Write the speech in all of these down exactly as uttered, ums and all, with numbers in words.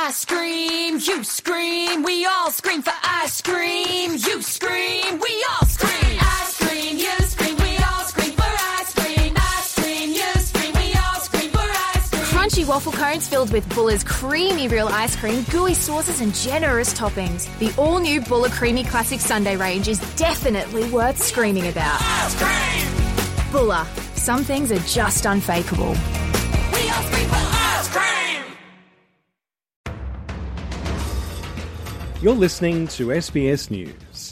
ice cream, you scream, we all scream for ice cream, you scream, we all scream. Ice cream, you scream, we all scream for ice cream. Ice cream, you scream, we all scream for ice cream. Crunchy waffle cones filled with Buller's creamy real ice cream, gooey sauces and generous toppings. The all-new Buller Creamy Classic Sundae range is definitely worth screaming about. Ice cream! Buller. Some things are just unfakeable. We all scream for ice cream! You're listening to S B S News.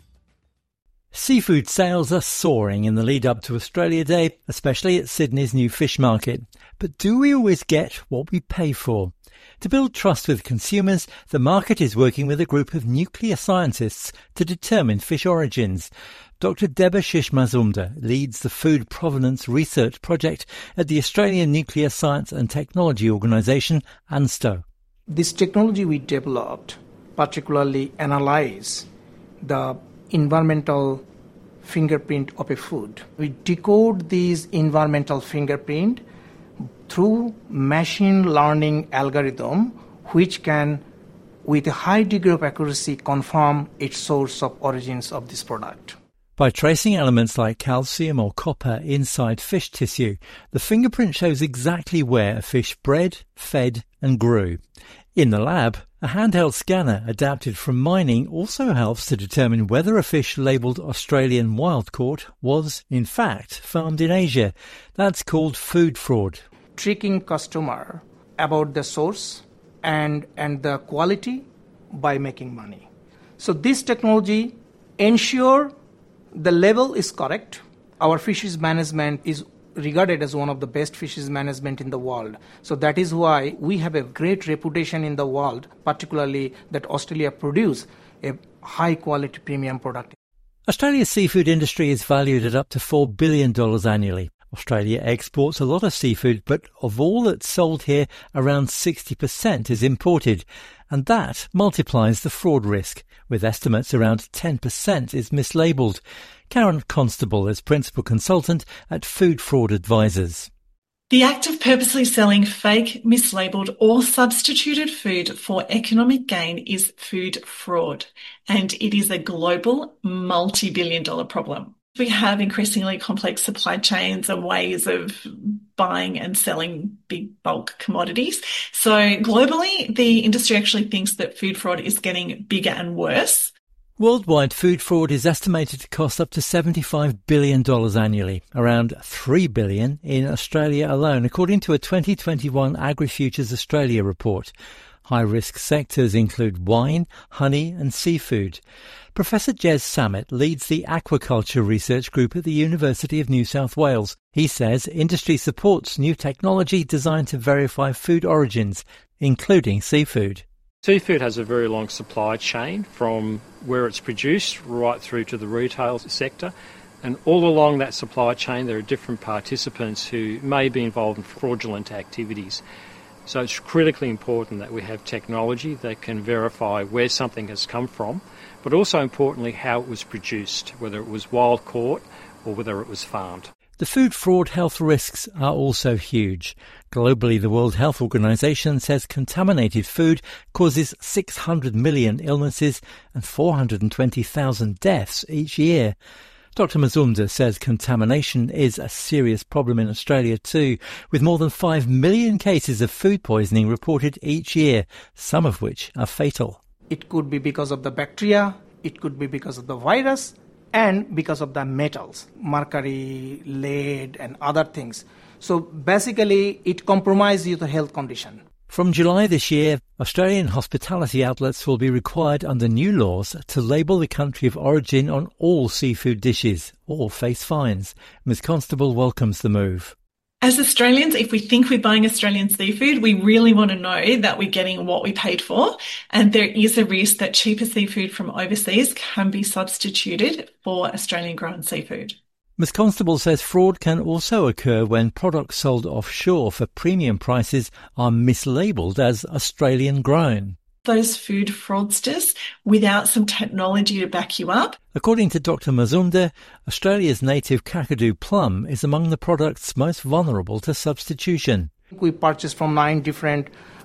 Seafood sales are soaring in the lead up to Australia Day, especially at Sydney's new fish market. But do we always get what we pay for? To build trust with consumers, the market is working with a group of nuclear scientists to determine fish origins. Doctor Debashish Mazumdar leads the Food Provenance Research Project at the Australian Nuclear Science and Technology Organisation, ANSTO. This technology we developed particularly analyze the environmental fingerprint of a food. We decode these environmental fingerprint through machine learning algorithm which can, with a high degree of accuracy, confirm its source of origins of this product. By tracing elements like calcium or copper inside fish tissue, the fingerprint shows exactly where a fish bred, fed and grew. In the lab, a handheld scanner adapted from mining also helps to determine whether a fish labelled Australian wild caught was, in fact, farmed in Asia. That's called food fraud. Tricking customer about the source and, and the quality by making money. So this technology ensure the level is correct. Our fisheries management is regarded as one of the best fisheries management in the world. So that is why we have a great reputation in the world, particularly that Australia produce a high quality premium product. Australia's seafood industry is valued at up to four billion dollars annually. Australia exports a lot of seafood, but of all that's sold here, around sixty percent is imported. And that multiplies the fraud risk, with estimates around ten percent is mislabelled. Karen Constable is Principal Consultant at Food Fraud Advisors. The act of purposely selling fake, mislabelled or substituted food for economic gain is food fraud, and it is a global multi-billion dollar problem. We have increasingly complex supply chains and ways of buying and selling big bulk commodities. So globally, the industry actually thinks that food fraud is getting bigger and worse. Worldwide food fraud is estimated to cost up to seventy-five billion dollars annually, around three billion dollars in Australia alone, according to a twenty twenty-one AgriFutures Australia report. High-risk sectors include wine, honey and seafood. Professor Jez Samet leads the aquaculture research group at the University of New South Wales. He says industry supports new technology designed to verify food origins, including seafood. Seafood has a very long supply chain from where it's produced right through to the retail sector. And all along that supply chain there are different participants who may be involved in fraudulent activities. So it's critically important that we have technology that can verify where something has come from, but also importantly how it was produced, whether it was wild caught or whether it was farmed. The food fraud health risks are also huge. Globally, the World Health Organization says contaminated food causes six hundred million illnesses and four hundred twenty thousand deaths each year. Doctor Mazumdar says contamination is a serious problem in Australia too, with more than five million cases of food poisoning reported each year, some of which are fatal. It could be because of the bacteria, it could be because of the virus, and because of the metals, mercury, lead, and other things. So basically, it compromises your health condition. From July this year, Australian hospitality outlets will be required under new laws to label the country of origin on all seafood dishes or face fines. Miz Constable welcomes the move. As Australians, if we think we're buying Australian seafood, we really want to know that we're getting what we paid for. And there is a risk that cheaper seafood from overseas can be substituted for Australian-grown seafood. Miz Constable says fraud can also occur when products sold offshore for premium prices are mislabelled as Australian-grown. Those food fraudsters, without some technology to back you up. According to Doctor Mazumdar, Australia's native Kakadu plum is among the products most vulnerable to substitution. We purchased from nine different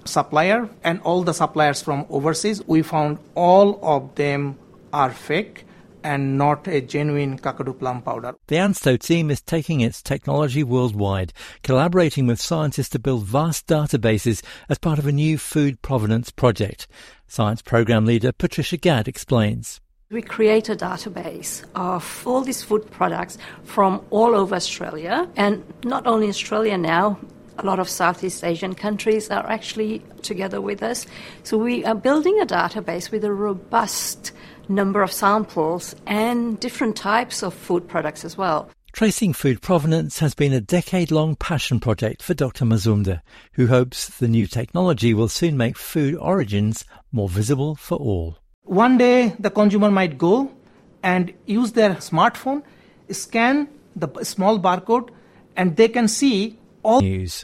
supplier and all the suppliers from overseas, we found all of them are fake and not a genuine Kakadu plum powder. The Ansto team is taking its technology worldwide, collaborating with scientists to build vast databases as part of a new food provenance project. Science Programme Leader Patricia Gadd explains. We create a database of all these food products from all over Australia, and not only Australia now, a lot of Southeast Asian countries are actually together with us. So we are building a database with a robust number of samples and different types of food products as well. Tracing food provenance has been a decade-long passion project for Doctor Mazumdar, who hopes the new technology will soon make food origins more visible for all. One day the consumer might go and use their smartphone, scan the small barcode, and they can see all news.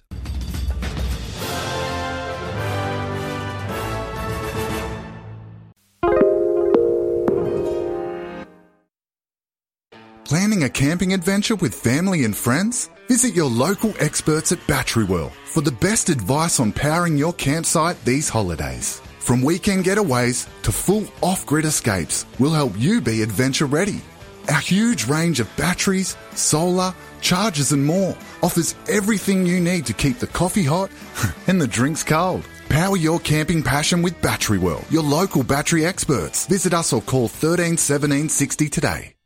Planning a camping adventure with family and friends? Visit your local experts at Battery World for the best advice on powering your campsite these holidays. From weekend getaways to full off-grid escapes, we'll help you be adventure ready. Our huge range of batteries, solar, chargers and more offers everything you need to keep the coffee hot and the drinks cold. Power your camping passion with Battery World, your local battery experts. Visit us or call thirteen seventeen sixty today.